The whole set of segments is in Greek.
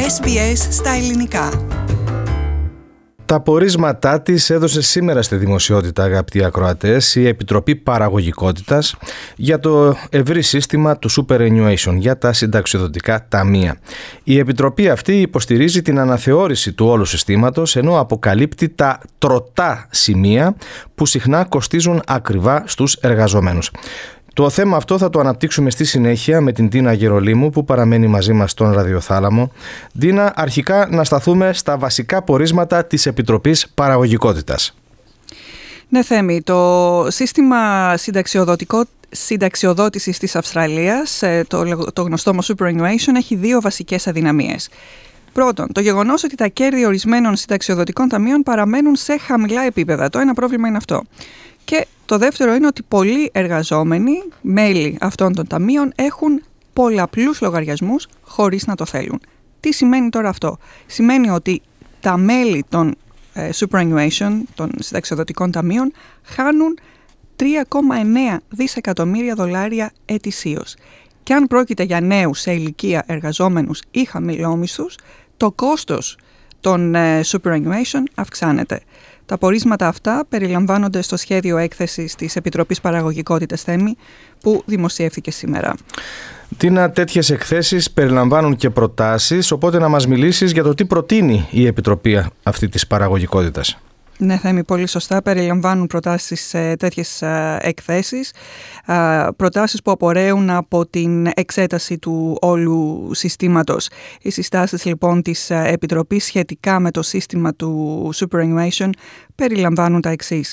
SBS στα ελληνικά. Τα πορίσματά της έδωσε σήμερα στη δημοσιότητα, αγαπητοί ακροατές, η Επιτροπή Παραγωγικότητας για το ευρύ σύστημα του superannuation για τα συνταξιοδοτικά ταμεία. Η Επιτροπή αυτή υποστηρίζει την αναθεώρηση του όλου συστήματος, ενώ αποκαλύπτει τα τροτά σημεία που συχνά κοστίζουν ακριβά στους εργαζομένους. Το θέμα αυτό θα το αναπτύξουμε στη συνέχεια με την Τίνα Γερολίμου που παραμένει μαζί μας στον ραδιοθάλαμο. Τίνα, αρχικά να σταθούμε στα βασικά πορίσματα της Επιτροπής Παραγωγικότητας. Ναι, Θέμη, το σύστημα συνταξιοδότησης της Αυστραλίας, το γνωστό μας superannuation, έχει δύο βασικές αδυναμίες. Πρώτον, το γεγονός ότι τα κέρδη ορισμένων συνταξιοδοτικών ταμείων παραμένουν σε χαμηλά επίπεδα. Το ένα πρόβλημα είναι αυτό. Και το δεύτερο είναι ότι πολλοί εργαζόμενοι, μέλη αυτών των ταμείων, έχουν πολλαπλούς λογαριασμούς χωρίς να το θέλουν. Τι σημαίνει τώρα αυτό? Σημαίνει ότι τα μέλη των superannuation, των συνταξιοδοτικών ταμείων, χάνουν 3,9 δισεκατομμύρια δολάρια ετησίως. Και αν πρόκειται για νέους σε ηλικία εργαζόμενους ή χαμηλόμισθους, το κόστος των superannuation αυξάνεται. Τα πορίσματα αυτά περιλαμβάνονται στο σχέδιο έκθεσης της Επιτροπής Παραγωγικότητας, Θέμη, που δημοσιεύθηκε σήμερα. Τίνα, τέτοιες εκθέσεις περιλαμβάνουν και προτάσεις, οπότε να μας μιλήσεις για το τι προτείνει η Επιτροπή αυτή της Παραγωγικότητας. Ναι, Θέμη, πολύ σωστά. Περιλαμβάνουν προτάσεις σε τέτοιες εκθέσεις, προτάσεις που απορρέουν από την εξέταση του όλου συστήματος. Οι συστάσεις λοιπόν της Επιτροπής σχετικά με το σύστημα του superannuation περιλαμβάνουν τα εξής.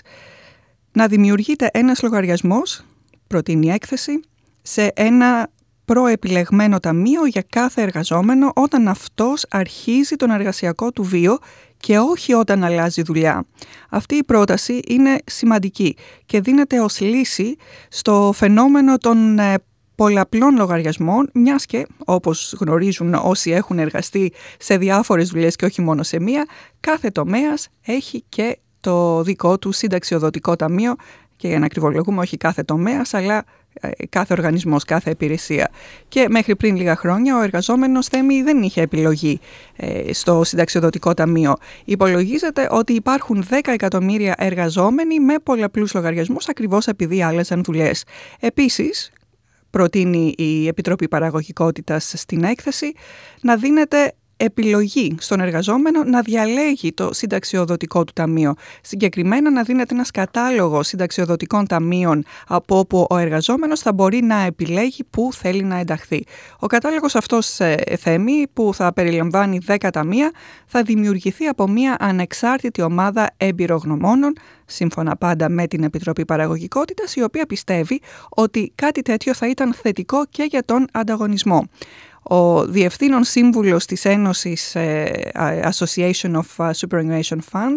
Να δημιουργείται ένας λογαριασμός, προτείνει η έκθεση, σε ένα προεπιλεγμένο ταμείο για κάθε εργαζόμενο όταν αυτός αρχίζει τον εργασιακό του βίο και όχι όταν αλλάζει δουλειά. Αυτή η πρόταση είναι σημαντική και δίνεται ως λύση στο φαινόμενο των πολλαπλών λογαριασμών, μιας και, όπως γνωρίζουν όσοι έχουν εργαστεί σε διάφορες δουλειές και όχι μόνο σε μία, κάθε τομέας έχει και το δικό του συνταξιοδοτικό ταμείο και για να ακριβολογούμε όχι κάθε τομέας, αλλά κάθε οργανισμός, κάθε υπηρεσία. Και μέχρι πριν λίγα χρόνια ο εργαζόμενος, Θέμη, δεν είχε επιλογή στο συνταξιοδοτικό ταμείο. Υπολογίζεται ότι υπάρχουν 10 εκατομμύρια εργαζόμενοι με πολλαπλούς λογαριασμούς ακριβώς επειδή άλλαζαν δουλειές. Επίσης, προτείνει η Επιτροπή Παραγωγικότητας στην έκθεση να δίνεται επιλογή στον εργαζόμενο να διαλέγει το συνταξιοδοτικό του ταμείο. Συγκεκριμένα να δίνεται ένας κατάλογος συνταξιοδοτικών ταμείων από όπου ο εργαζόμενος θα μπορεί να επιλέγει πού θέλει να ενταχθεί. Ο κατάλογος αυτός, Θέμη, που θα περιλαμβάνει 10 ταμεία, θα δημιουργηθεί από μια ανεξάρτητη ομάδα εμπειρογνωμόνων, σύμφωνα πάντα με την Επιτροπή Παραγωγικότητας, η οποία πιστεύει ότι κάτι τέτοιο θα ήταν θετικό και για τον ανταγωνισμό. Ο Διευθύνων Σύμβουλος της Ένωσης Association of Superannuation Fund,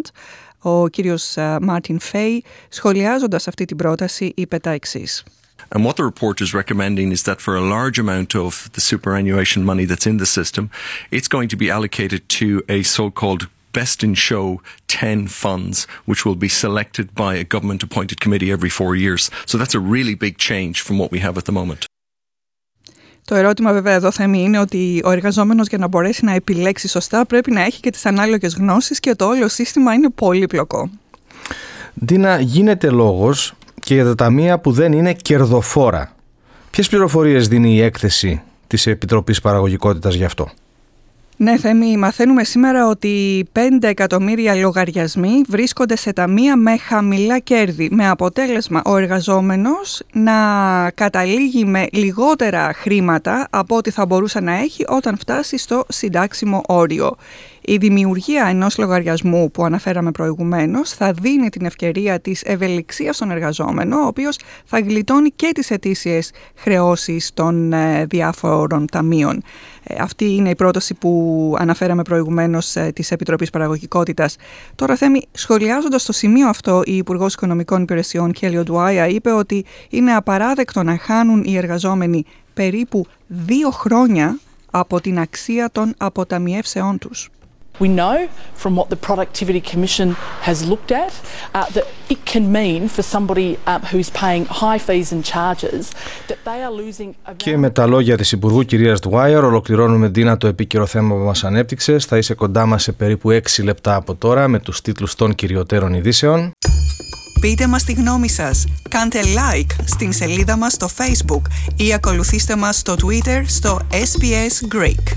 ο κύριος Μάρτιν Φέι, σχολιάζοντας αυτή την πρόταση, είπε τα εξής. And what the report is recommending is that for a large amount of the superannuation money that's in the system, it's going to be allocated to a so-called best in show 10 funds, which will be selected by a government appointed committee every 4 years. So that's a really big change from what we have at the moment. Το ερώτημα βέβαια εδώ, Θέμη, είναι ότι ο εργαζόμενος για να μπορέσει να επιλέξει σωστά πρέπει να έχει και τις ανάλογες γνώσεις και το όλο σύστημα είναι πολύπλοκο. Τίνα, γίνεται λόγος και για τα ταμεία που δεν είναι κερδοφόρα. Ποιες πληροφορίες δίνει η έκθεση της Επιτροπής Παραγωγικότητας γι' αυτό? Ναι, Θέμη, μαθαίνουμε σήμερα ότι 5 εκατομμύρια λογαριασμοί βρίσκονται σε ταμεία με χαμηλά κέρδη, με αποτέλεσμα ο εργαζόμενος να καταλήγει με λιγότερα χρήματα από ό,τι θα μπορούσε να έχει όταν φτάσει στο συντάξιμο όριο. Η δημιουργία ενός λογαριασμού που αναφέραμε προηγουμένως θα δίνει την ευκαιρία της ευελιξίας στον εργαζόμενο, ο οποίος θα γλιτώνει και τις ετήσιες χρεώσεις των διάφορων ταμείων. Αυτή είναι η πρόταση που αναφέραμε προηγουμένως της Επιτροπής Παραγωγικότητας. Τώρα, Θέμη, σχολιάζοντας το σημείο αυτό, η Υπουργός Οικονομικών Υπηρεσιών Κέλι Οντουάια είπε ότι είναι απαράδεκτο να χάνουν οι εργαζόμενοι περίπου 2 χρόνια από την αξία των αποταμιεύσεών τους. We know from what the Productivity Commission has looked at that it can mean for somebody who's paying high fees and charges that they are losing. Και με τα λόγια της Υπουργού κυρίας Dwyer ολοκληρώνουμε, Ντίνα, το επίκαιρο θέμα που μας ανέπτυξες. Θα είσαι κοντά μας σε περίπου 6 λεπτά από τώρα με τους τίτλους των κυριωτέρων ειδήσεων. Πείτε μας τη γνώμη σας, κάντε like στην σελίδα μας στο Facebook ή ακολουθήστε μας στο Twitter στο SBS Greek.